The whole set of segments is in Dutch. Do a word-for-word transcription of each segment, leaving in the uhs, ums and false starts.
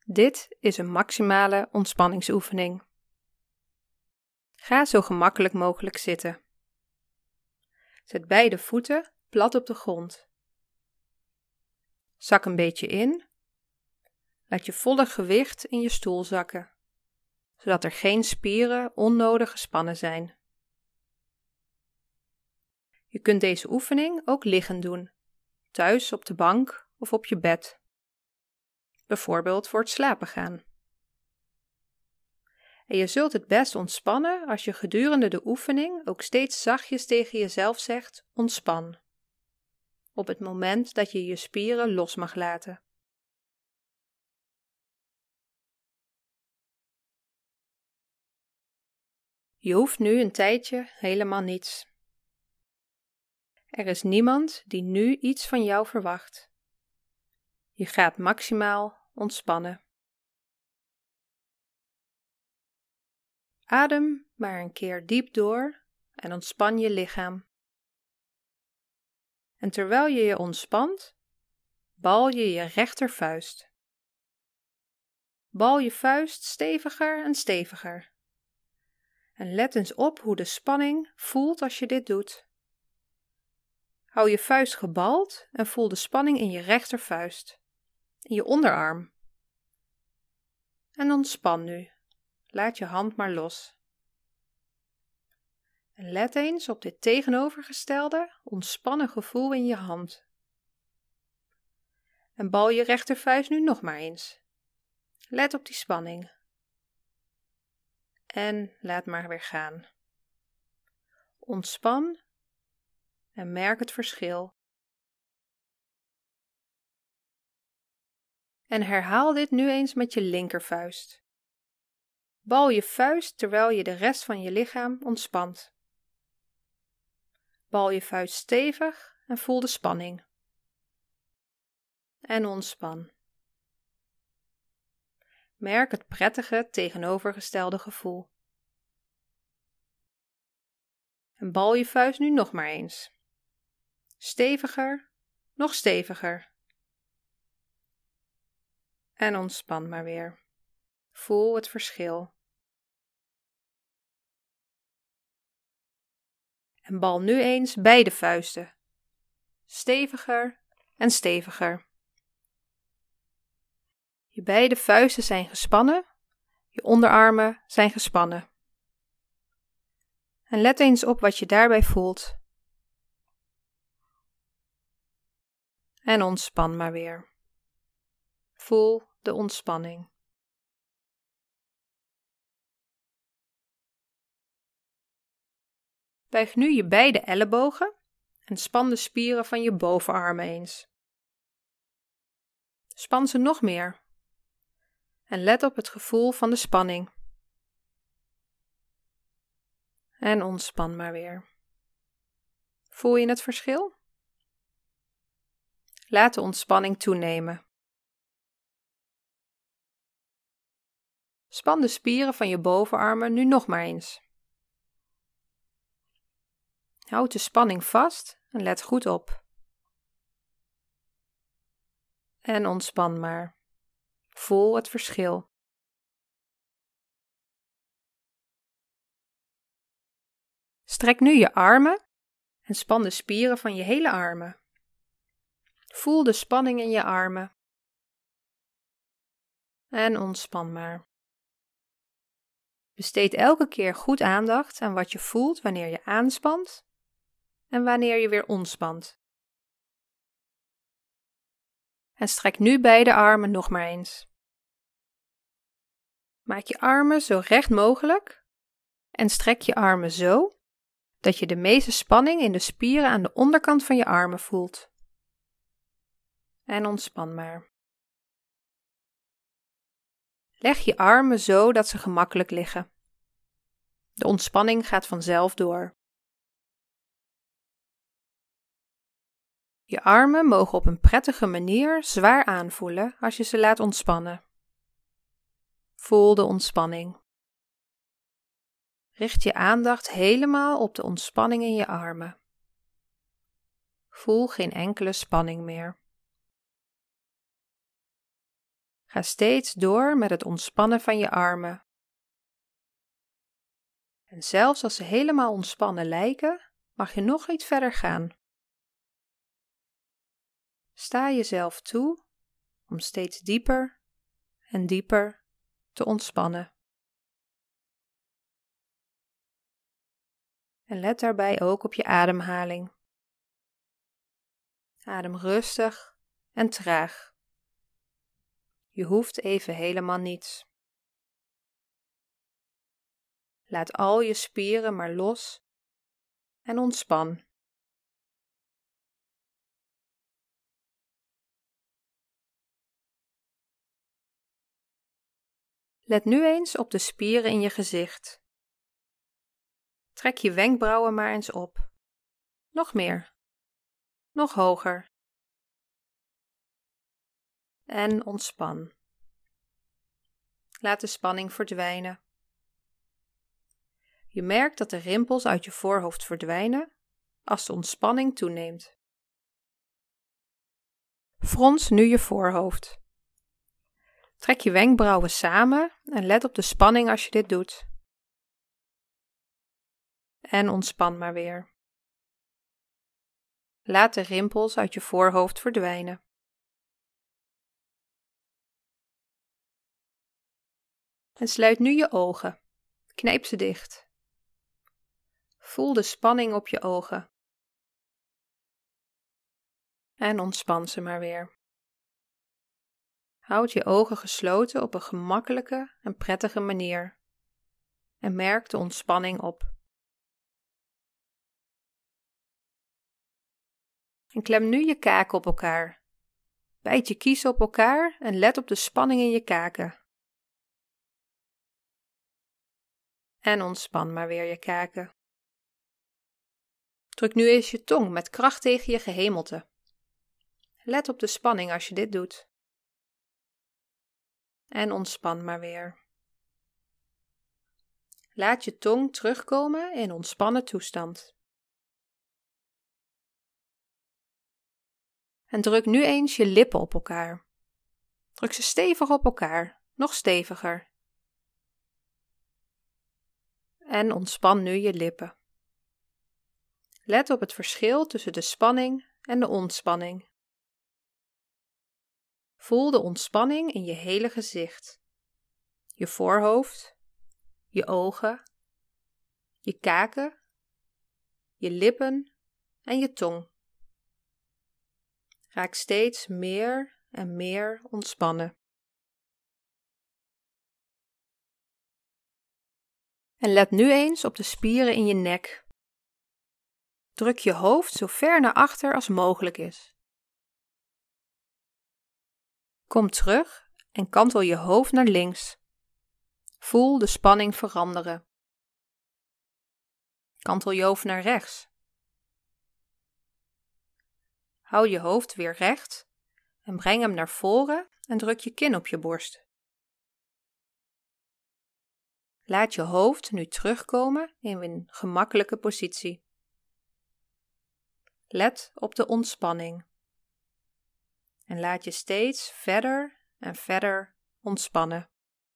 Dit is een maximale ontspanningsoefening. Ga zo gemakkelijk mogelijk zitten. Zet beide voeten plat op de grond. Zak een beetje in. Laat je volle gewicht in je stoel zakken, zodat er geen spieren onnodig gespannen zijn. Je kunt deze oefening ook liggend doen, thuis op de bank of op je bed. Bijvoorbeeld voor het slapen gaan. En je zult het best ontspannen als je gedurende de oefening ook steeds zachtjes tegen jezelf zegt: ontspan. Op het moment dat je je spieren los mag laten. Je hoeft nu een tijdje helemaal niets. Er is niemand die nu iets van jou verwacht. Je gaat maximaal ontspannen. Adem maar een keer diep door en ontspan je lichaam. En terwijl je je ontspant, bal je je rechtervuist. Bal je vuist steviger en steviger. En let eens op hoe de spanning voelt als je dit doet. Hou je vuist gebald en voel de spanning in je rechtervuist, in je onderarm. En ontspan nu. Laat je hand maar los. En let eens op dit tegenovergestelde, ontspannen gevoel in je hand. En bal je rechtervuist nu nog maar eens. Let op die spanning. En laat maar weer gaan. Ontspan en merk het verschil. En herhaal dit nu eens met je linkervuist. Bal je vuist terwijl je de rest van je lichaam ontspant. Bal je vuist stevig en voel de spanning. En ontspan. Merk het prettige tegenovergestelde gevoel. En bal je vuist nu nog maar eens. Steviger, nog steviger. En ontspan maar weer. Voel het verschil. En bal nu eens beide vuisten. Steviger en steviger. Je beide vuisten zijn gespannen, je onderarmen zijn gespannen. En let eens op wat je daarbij voelt. En ontspan maar weer. Voel de ontspanning. Buig nu je beide ellebogen en span de spieren van je bovenarmen eens. Span ze nog meer. En let op het gevoel van de spanning. En ontspan maar weer. Voel je het verschil? Laat de ontspanning toenemen. Span de spieren van je bovenarmen nu nog maar eens. Houd de spanning vast en let goed op. En ontspan maar. Voel het verschil. Strek nu je armen en span de spieren van je hele armen. Voel de spanning in je armen. En ontspan maar. Besteed elke keer goed aandacht aan wat je voelt wanneer je aanspant en wanneer je weer ontspant. En strek nu beide armen nog maar eens. Maak je armen zo recht mogelijk en strek je armen zo dat je de meeste spanning in de spieren aan de onderkant van je armen voelt. En ontspan maar. Leg je armen zo dat ze gemakkelijk liggen. De ontspanning gaat vanzelf door. Je armen mogen op een prettige manier zwaar aanvoelen als je ze laat ontspannen. Voel de ontspanning. Richt je aandacht helemaal op de ontspanning in je armen. Voel geen enkele spanning meer. Ga steeds door met het ontspannen van je armen. En zelfs als ze helemaal ontspannen lijken, mag je nog iets verder gaan. Sta jezelf toe om steeds dieper en dieper te ontspannen. En let daarbij ook op je ademhaling. Adem rustig en traag. Je hoeft even helemaal niets. Laat al je spieren maar los en ontspan. Let nu eens op de spieren in je gezicht. Trek je wenkbrauwen maar eens op. Nog meer. Nog hoger. En ontspan. Laat de spanning verdwijnen. Je merkt dat de rimpels uit je voorhoofd verdwijnen als de ontspanning toeneemt. Frons nu je voorhoofd. Trek je wenkbrauwen samen en let op de spanning als je dit doet. En ontspan maar weer. Laat de rimpels uit je voorhoofd verdwijnen. En sluit nu je ogen. Knijp ze dicht. Voel de spanning op je ogen. En ontspan ze maar weer. Houd je ogen gesloten op een gemakkelijke en prettige manier. En merk de ontspanning op. En klem nu je kaken op elkaar. Bijt je kiezen op elkaar en let op de spanning in je kaken. En ontspan maar weer je kaken. Druk nu eens je tong met kracht tegen je gehemelte. Let op de spanning als je dit doet. En ontspan maar weer. Laat je tong terugkomen in ontspannen toestand. En druk nu eens je lippen op elkaar. Druk ze stevig op elkaar, nog steviger. En ontspan nu je lippen. Let op het verschil tussen de spanning en de ontspanning. Voel de ontspanning in je hele gezicht. Je voorhoofd, je ogen, je kaken, je lippen en je tong. Raak steeds meer en meer ontspannen. En let nu eens op de spieren in je nek. Druk je hoofd zo ver naar achter als mogelijk is. Kom terug en kantel je hoofd naar links. Voel de spanning veranderen. Kantel je hoofd naar rechts. Hou je hoofd weer recht en breng hem naar voren en druk je kin op je borst. Laat je hoofd nu terugkomen in een gemakkelijke positie. Let op de ontspanning. En laat je steeds verder en verder ontspannen.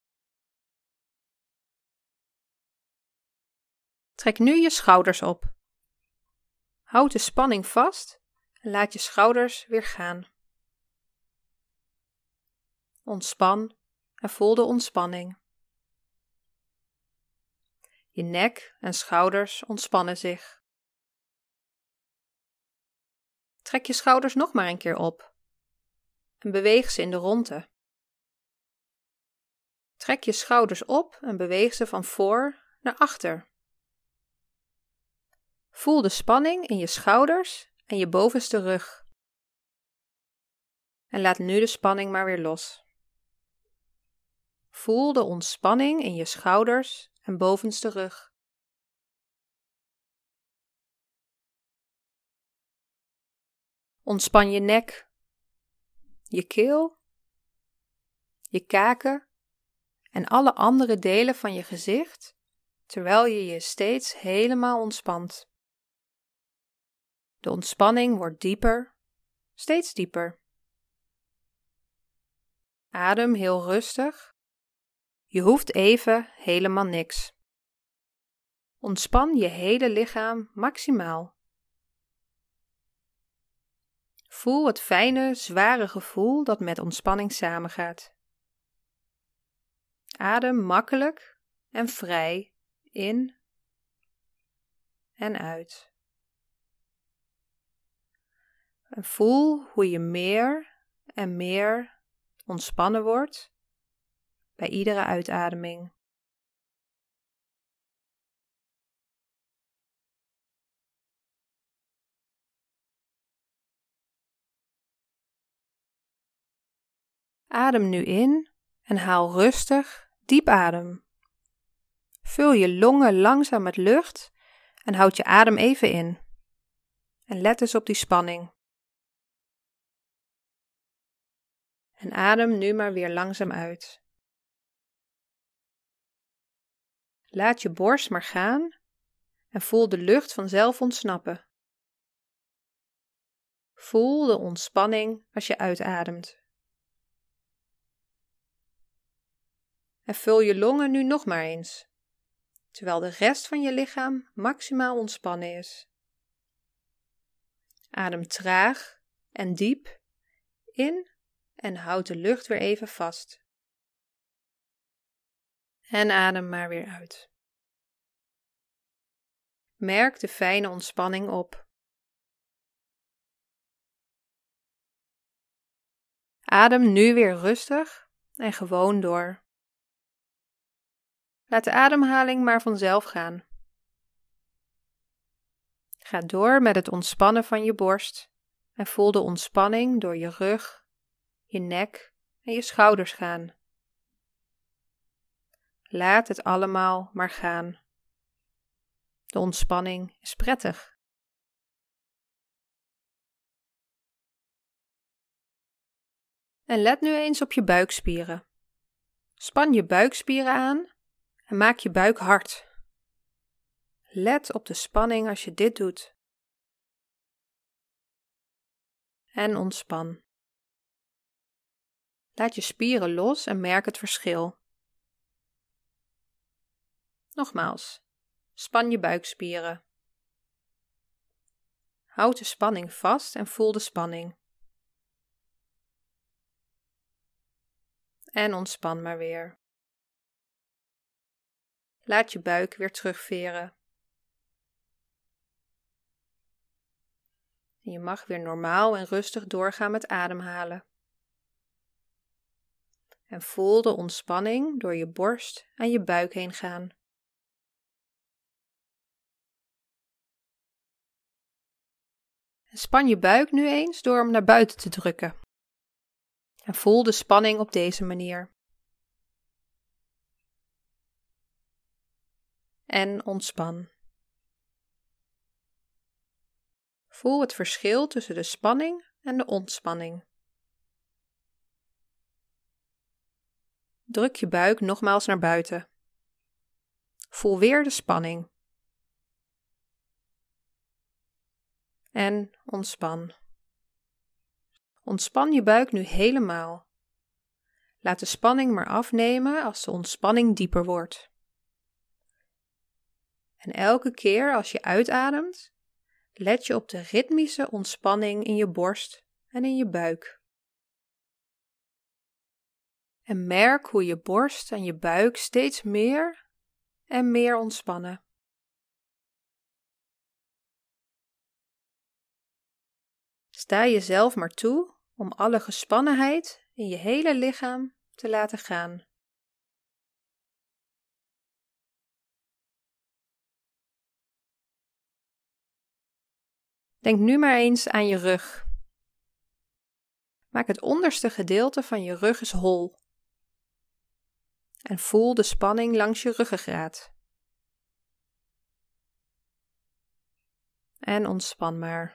Trek nu je schouders op. Houd de spanning vast en laat je schouders weer gaan. Ontspan en voel de ontspanning. Je nek en schouders ontspannen zich. Trek je schouders nog maar een keer op en beweeg ze in de rondte. Trek je schouders op en beweeg ze van voor naar achter. Voel de spanning in je schouders en je bovenste rug. En laat nu de spanning maar weer los. Voel de ontspanning in je schouders en bovenste rug. Ontspan je nek, je keel, je kaken en alle andere delen van je gezicht, terwijl je je steeds helemaal ontspant. De ontspanning wordt dieper, steeds dieper. Adem heel rustig. Je hoeft even helemaal niks. Ontspan je hele lichaam maximaal. Voel het fijne, zware gevoel dat met ontspanning samengaat. Adem makkelijk en vrij in en uit. En voel hoe je meer en meer ontspannen wordt bij iedere uitademing. Adem nu in en haal rustig diep adem. Vul je longen langzaam met lucht en houd je adem even in. En let dus op die spanning. En adem nu maar weer langzaam uit. Laat je borst maar gaan en voel de lucht vanzelf ontsnappen. Voel de ontspanning als je uitademt. En vul je longen nu nog maar eens, terwijl de rest van je lichaam maximaal ontspannen is. Adem traag en diep in en houd de lucht weer even vast. En adem maar weer uit. Merk de fijne ontspanning op. Adem nu weer rustig en gewoon door. Laat de ademhaling maar vanzelf gaan. Ga door met het ontspannen van je borst en voel de ontspanning door je rug, je nek en je schouders gaan. Laat het allemaal maar gaan. De ontspanning is prettig. En let nu eens op je buikspieren. Span je buikspieren aan en maak je buik hard. Let op de spanning als je dit doet. En ontspan. Laat je spieren los en merk het verschil. Nogmaals, span je buikspieren. Houd de spanning vast en voel de spanning. En ontspan maar weer. Laat je buik weer terugveren. En je mag weer normaal en rustig doorgaan met ademhalen. En voel de ontspanning door je borst en je buik heen gaan. En span je buik nu eens door hem naar buiten te drukken. En voel de spanning op deze manier. En ontspan. Voel het verschil tussen de spanning en de ontspanning. Druk je buik nogmaals naar buiten. Voel weer de spanning. En ontspan. Ontspan je buik nu helemaal. Laat de spanning maar afnemen als de ontspanning dieper wordt. En elke keer als je uitademt, let je op de ritmische ontspanning in je borst en in je buik. En merk hoe je borst en je buik steeds meer en meer ontspannen. Sta jezelf maar toe om alle gespannenheid in je hele lichaam te laten gaan. Denk nu maar eens aan je rug. Maak het onderste gedeelte van je rug eens hol. En voel de spanning langs je ruggengraat. En ontspan maar.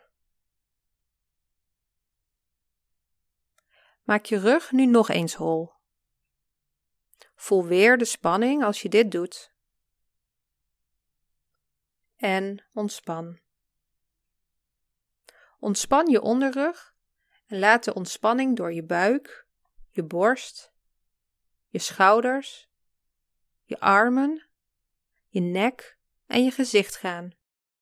Maak je rug nu nog eens hol. Voel weer de spanning als je dit doet. En ontspan. Ontspan je onderrug en laat de ontspanning door je buik, je borst, je schouders, je armen, je nek en je gezicht gaan.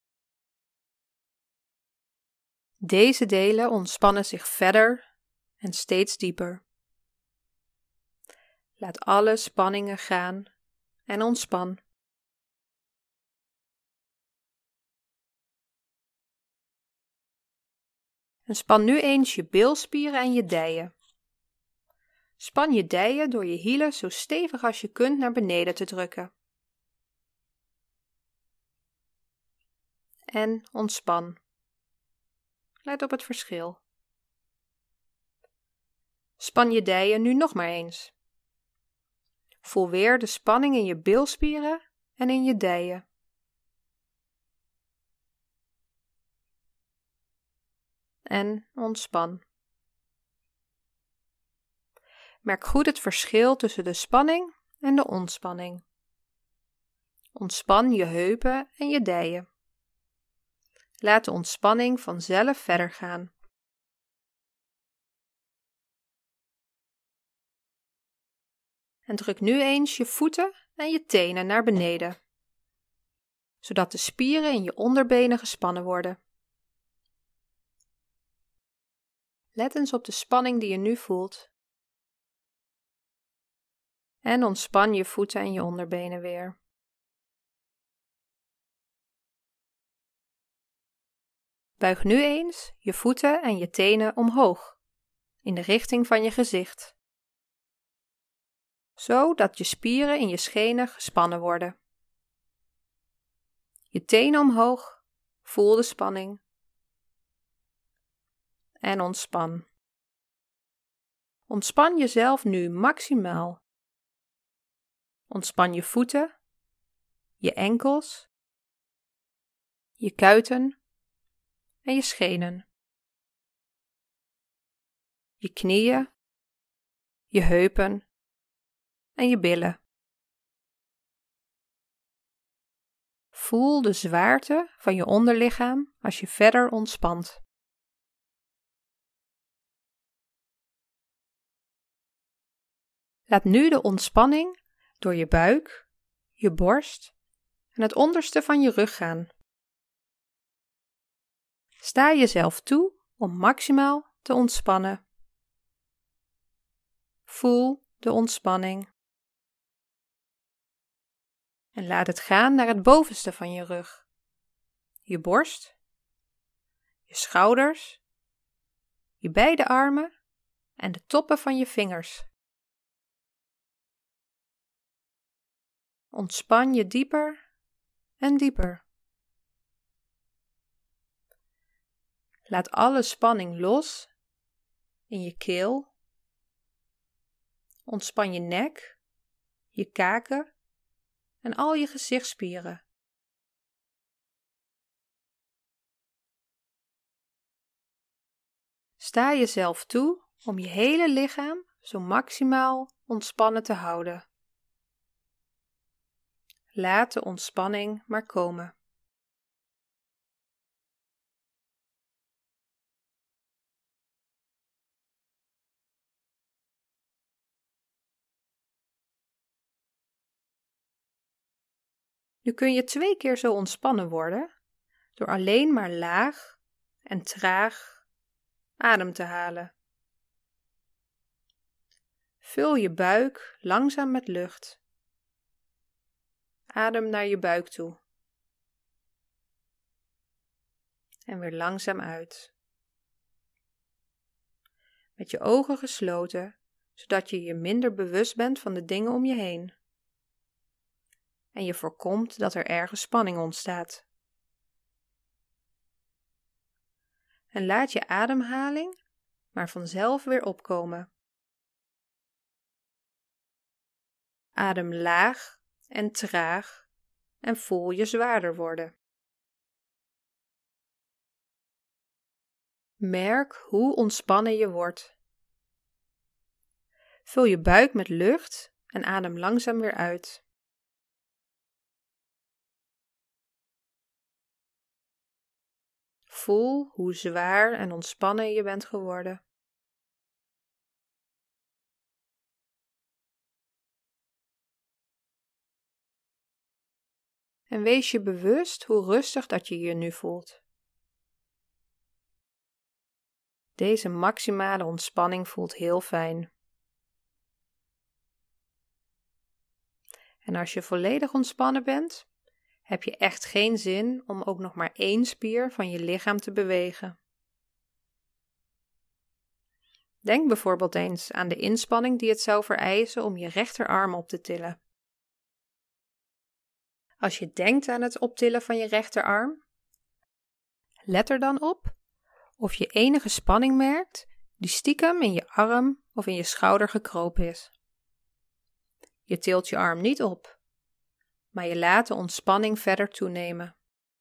Deze delen ontspannen zich verder en steeds dieper. Laat alle spanningen gaan en ontspan. En span nu eens je bilspieren en je dijen. Span je dijen door je hielen zo stevig als je kunt naar beneden te drukken. En ontspan. Let op het verschil. Span je dijen nu nog maar eens. Voel weer de spanning in je bilspieren en in je dijen. En ontspan. Merk goed het verschil tussen de spanning en de ontspanning. Ontspan je heupen en je dijen. Laat de ontspanning vanzelf verder gaan. En druk nu eens je voeten en je tenen naar beneden, zodat de spieren in je onderbenen gespannen worden. Let eens op de spanning die je nu voelt. En ontspan je voeten en je onderbenen weer. Buig nu eens je voeten en je tenen omhoog, in de richting van je gezicht, zodat je spieren in je schenen gespannen worden. Je tenen omhoog, voel de spanning. En ontspan. Ontspan jezelf nu maximaal. Ontspan je voeten, je enkels, je kuiten en je schenen. Je knieën, je heupen en je billen. Voel de zwaarte van je onderlichaam als je verder ontspant. Laat nu de ontspanning door je buik, je borst en het onderste van je rug gaan. Sta jezelf toe om maximaal te ontspannen. Voel de ontspanning. En laat het gaan naar het bovenste van je rug. Je borst, je schouders, je beide armen en de toppen van je vingers. Ontspan je dieper en dieper. Laat alle spanning los in je keel. Ontspan je nek, je kaken en al je gezichtsspieren. Sta jezelf toe om je hele lichaam zo maximaal ontspannen te houden. Laat de ontspanning maar komen. Nu kun je twee keer zo ontspannen worden door alleen maar laag en traag adem te halen. Vul je buik langzaam met lucht. Adem naar je buik toe. En weer langzaam uit. Met je ogen gesloten, zodat je je minder bewust bent van de dingen om je heen. En je voorkomt dat er ergens spanning ontstaat. En laat je ademhaling maar vanzelf weer opkomen. Adem laag en traag en voel je zwaarder worden. Merk hoe ontspannen je wordt. Vul je buik met lucht en adem langzaam weer uit. Voel hoe zwaar en ontspannen je bent geworden. en wees je bewust hoe rustig dat je je nu voelt. Deze maximale ontspanning voelt heel fijn. En als je volledig ontspannen bent, heb je echt geen zin om ook nog maar één spier van je lichaam te bewegen. Denk bijvoorbeeld eens aan de inspanning die het zou vereisen om je rechterarm op te tillen. Als je denkt aan het optillen van je rechterarm, let er dan op of je enige spanning merkt die stiekem in je arm of in je schouder gekropen is. Je tilt je arm niet op, maar je laat de ontspanning verder toenemen.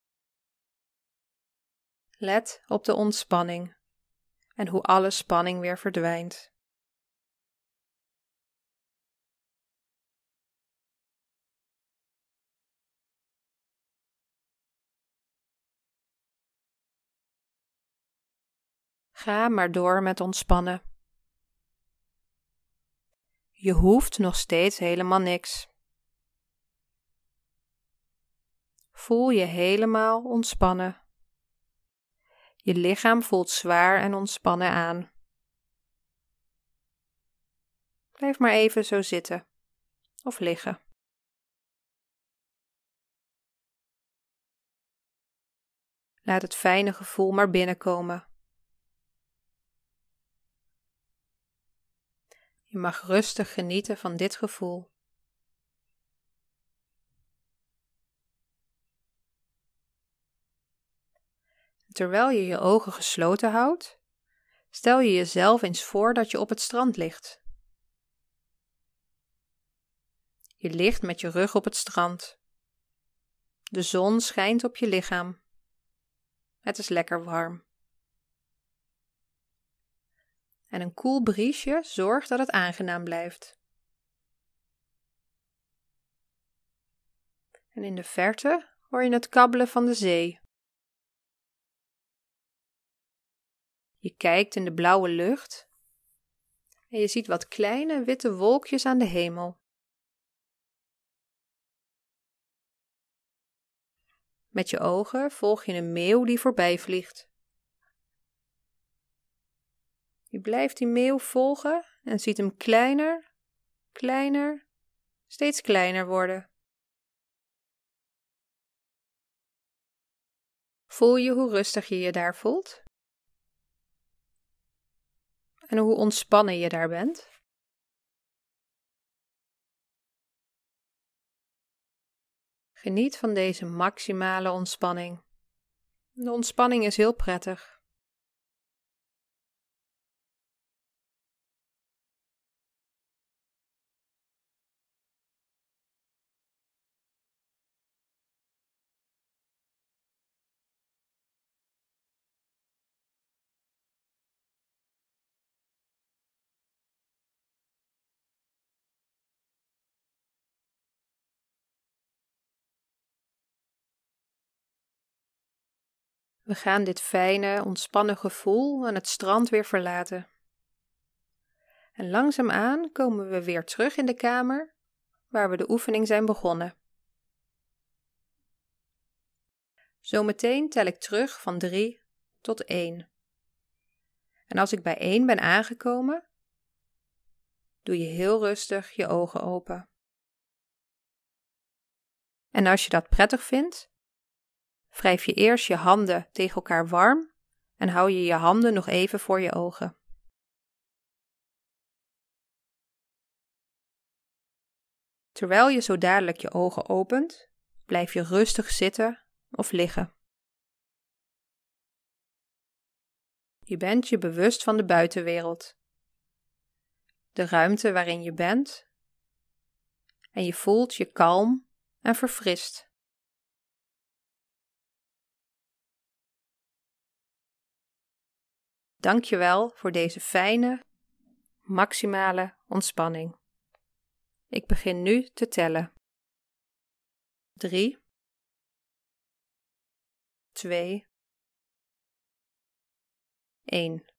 Let op de ontspanning en hoe alle spanning weer verdwijnt. Ga maar door met ontspannen. Je hoeft nog steeds helemaal niks. Voel je helemaal ontspannen. Je lichaam voelt zwaar en ontspannen aan. Blijf maar even zo zitten of liggen. Laat het fijne gevoel maar binnenkomen. Je mag rustig genieten van dit gevoel. Terwijl je je ogen gesloten houdt, stel je jezelf eens voor dat je op het strand ligt. Je ligt met je rug op het strand. De zon schijnt op je lichaam. Het is lekker warm. En een koel briesje zorgt dat het aangenaam blijft. En in de verte hoor je het kabbelen van de zee. Je kijkt in de blauwe lucht en je ziet wat kleine witte wolkjes aan de hemel. Met je ogen volg je een meeuw die voorbij vliegt. Je blijft die meeuw volgen en ziet hem kleiner, kleiner, steeds kleiner worden. Voel je hoe rustig je je daar voelt? En hoe ontspannen je daar bent? Geniet van deze maximale ontspanning. De ontspanning is heel prettig. We gaan dit fijne, ontspannen gevoel aan het strand weer verlaten. En langzaamaan komen we weer terug in de kamer waar we de oefening zijn begonnen. Zometeen tel ik terug van drie tot één. En als ik bij één ben aangekomen, doe je heel rustig je ogen open. En als je dat prettig vindt, wrijf je eerst je handen tegen elkaar warm en hou je je handen nog even voor je ogen. Terwijl je zo dadelijk je ogen opent, blijf je rustig zitten of liggen. Je bent je bewust van de buitenwereld, de ruimte waarin je bent, en je voelt je kalm en verfrist. Dank je wel voor deze fijne, maximale ontspanning. Ik begin nu te tellen. Drie, twee, één.